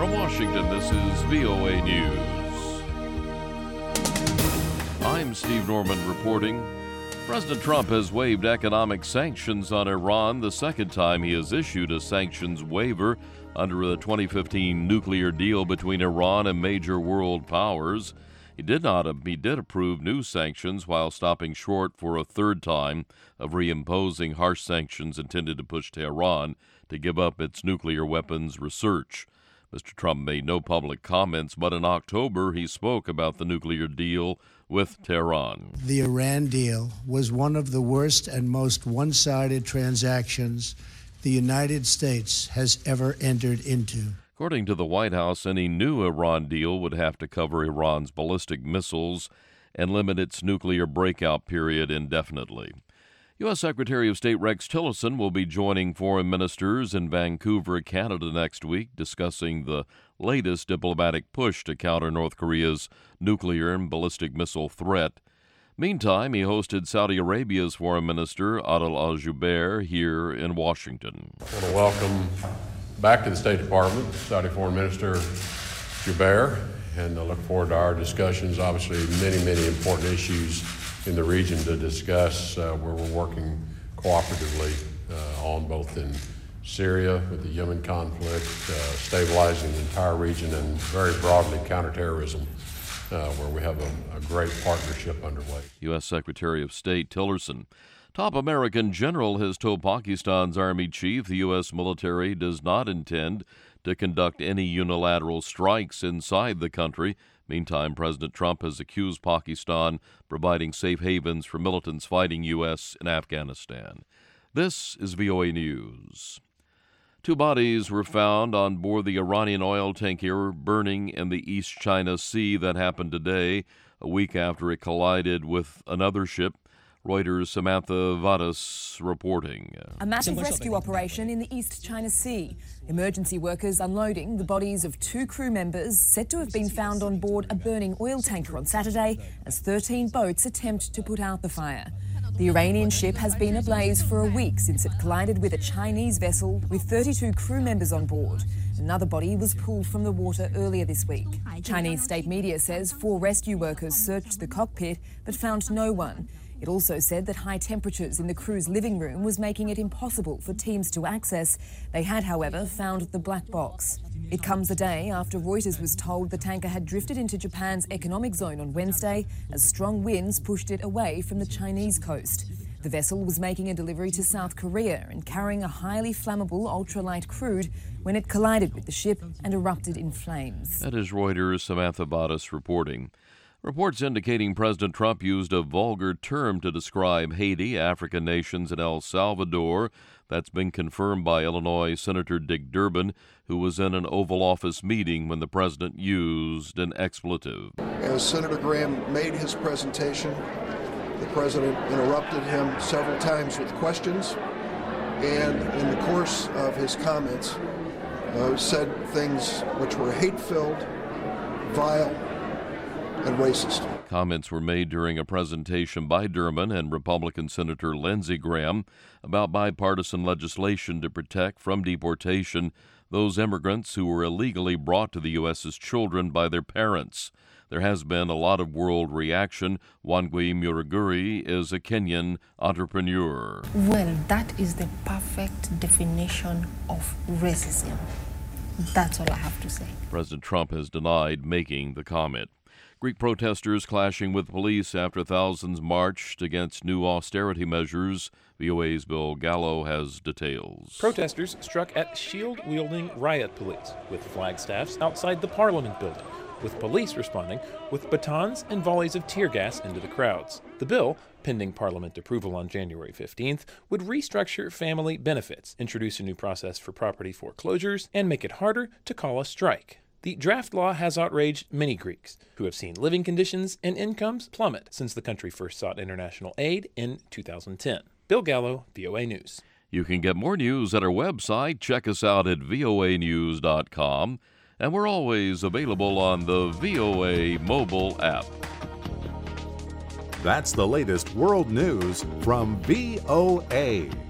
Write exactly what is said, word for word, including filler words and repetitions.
From Washington, this is V O A News. I'm Steve Norman reporting. President Trump has waived economic sanctions on Iran, the second time he has issued a sanctions waiver under the twenty fifteen nuclear deal between Iran and major world powers. He did not he did approve new sanctions while stopping short for a third time of reimposing harsh sanctions intended to push Tehran to give up its nuclear weapons research. Mister Trump made no public comments, but in October he spoke about the nuclear deal with Tehran. The Iran deal was one of the worst and most one-sided transactions the United States has ever entered into. According to the White House, any new Iran deal would have to cover Iran's ballistic missiles and limit its nuclear breakout period indefinitely. U S. Secretary of State Rex Tillerson will be joining foreign ministers in Vancouver, Canada next week, discussing the latest diplomatic push to counter North Korea's nuclear and ballistic missile threat. Meantime, he hosted Saudi Arabia's Foreign Minister Adel Al-Jubeir here in Washington. I want to welcome back to the State Department Saudi Foreign Minister Jubeir, and I look forward to our discussions. Obviously, many, many important issues in the region to discuss, uh, where we're working cooperatively uh, on, both in Syria with the Yemen conflict, uh, stabilizing the entire region, and very broadly counterterrorism, uh, where we have a, a great partnership underway. U S. Secretary of State Tillerson. Top American general has told Pakistan's army chief the U S military does not intend to conduct any unilateral strikes inside the country. Meantime, President Trump has accused Pakistan providing safe havens for militants fighting U S in Afghanistan. This is V O A News. Two bodies were found on board the Iranian oil tanker burning in the East China Sea. That happened today, a week after it collided with another ship. Reuters' Samantha Vadas reporting. A massive rescue operation in the East China Sea. Emergency workers unloading the bodies of two crew members said to have been found on board a burning oil tanker on Saturday as thirteen boats attempt to put out the fire. The Iranian ship has been ablaze for a week since it collided with a Chinese vessel with thirty-two crew members on board. Another body was pulled from the water earlier this week. Chinese state media says four rescue workers searched the cockpit but found no one. It also said that high temperatures in the crew's living room was making it impossible for teams to access. They had, however, found the black box. It comes a day after Reuters was told the tanker had drifted into Japan's economic zone on Wednesday as strong winds pushed it away from the Chinese coast. The vessel was making a delivery to South Korea and carrying a highly flammable ultralight crude when it collided with the ship and erupted in flames. That is Reuters' Samantha Vadas reporting. Reports indicating President Trump used a vulgar term to describe Haiti, African nations, and El Salvador. That's been confirmed by Illinois Senator Dick Durbin, who was in an Oval Office meeting when the president used an expletive. As Senator Graham made his presentation, the president interrupted him several times with questions, and in the course of his comments, uh, said things which were hate-filled, vile, and racist. Comments were made during a presentation by Durbin and Republican Senator Lindsey Graham about bipartisan legislation to protect from deportation those immigrants who were illegally brought to the U S as children by their parents. There has been a lot of world reaction. Wangui Muruguri is a Kenyan entrepreneur. Well, that is the perfect definition of racism. That's all I have to say. President Trump has denied making the comment. Greek protesters clashing with police after thousands marched against new austerity measures. V O A's Bill Gallo has details. Protesters struck at shield-wielding riot police with flagstaffs outside the Parliament building, with police responding with batons and volleys of tear gas into the crowds. The bill, pending Parliament approval on January fifteenth, would restructure family benefits, introduce a new process for property foreclosures, and make it harder to call a strike. The draft law has outraged many Greeks, who have seen living conditions and incomes plummet since the country first sought international aid in two thousand ten. Bill Gallo, V O A News. You can get more news at our website. Check us out at V O A news dot com. And we're always available on the V O A mobile app. That's the latest world news from V O A.